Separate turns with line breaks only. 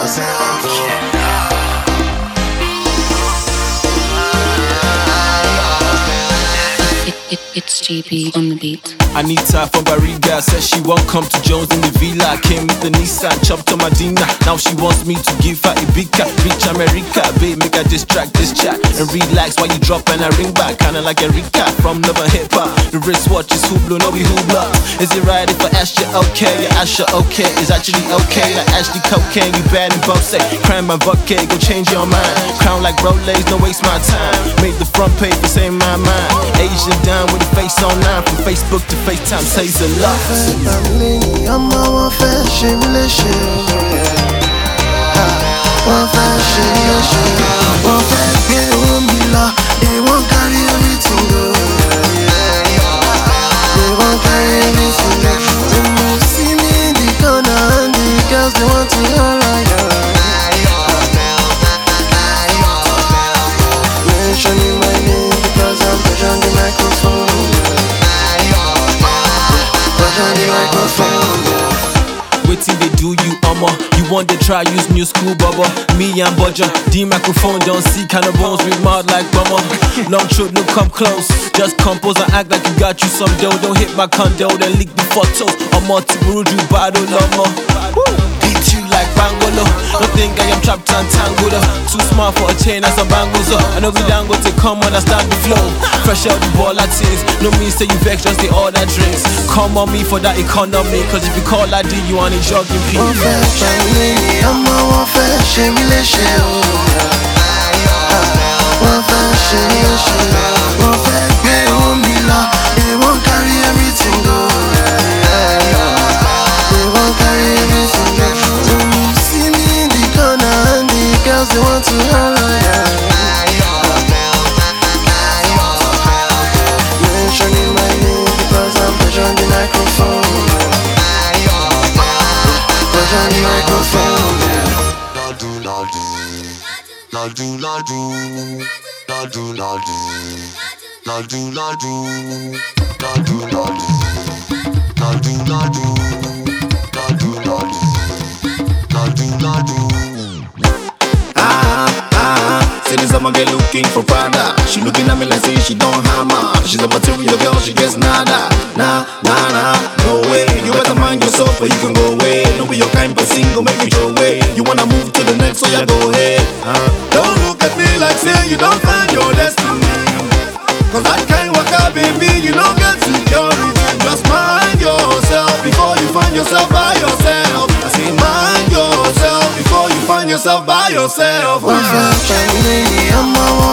It's JP on the beat.
Anita from Barriga says she won't come to Jones in the villa. Came with the Nissan, chopped to Medina. Now she wants me to give her a big cat. Reach America, babe, make her distract this chat and relax while you drop and I ring back. Kinda like a recap from Love and Hip Hop. The wristwatch is Hublot, no we Hublot. Is it right if I ask you okay? Yeah, ask you okay, it's actually okay. Like Ashley Cocaine, you bad and both say crime my bucket, go change your mind. Crown like Rolex, don't waste my time. Made the front page for saying my mind. Asian down with the face online, from Facebook to FaceTime says a lot.
I'm a one fashion relationship. One fashion relationship. One fashion relationship. They won't carry everything go. They won't carry everything go. When you see me in the corner and the girls they want to holler ya. Mentioning my name because I'm pushing the microphone.
Waiting they do you, you want to try use new school bubble. Me and Budger, the microphone don't see kind of bones with mouth like mama. Long throat, no come close. Just compose and act like you got you some dough. Don't hit my condo, then leak the photos. I'm multi-rude, you battle lover. Beat you like Bangolo. Don't think I am trapped and tangled up. Too smart for a chain and some bangles up. I know we down go to come understand the flow. Fresh out the ball at things. No mean say you vex, just the order drinks. Come on me for that economy. Cause if you call I D, you want a jogging pee.
One fashion, I'm a one fashion relationship. One fashion relationship. One fashion, they won't be lost. They won't carry everything go. They won't carry everything go. When you see me in the corner and the girls they want to holler ya. Mentioning my name because I'm pushing the microphone. Pushing the microphone.
La do la do, la do la do, la do la do, la do la do, la do la do, la do la do, la do la do.
Say this I'ma get looking for Prada. She looking at me like say she don't hammer. She's a material girl, she gets nada. Nah, no way. You better mind yourself or you can go away. Don't be your kind person, go make it your way. You wanna move to the next, so yeah, go ahead. Don't look at me like say you don't find your destiny. Cause that kind work out, baby, you don't get security. Just mind yourself before you find yourself by yourself. I say mind yourself before you find yourself by yourself.
One fashion, I'm a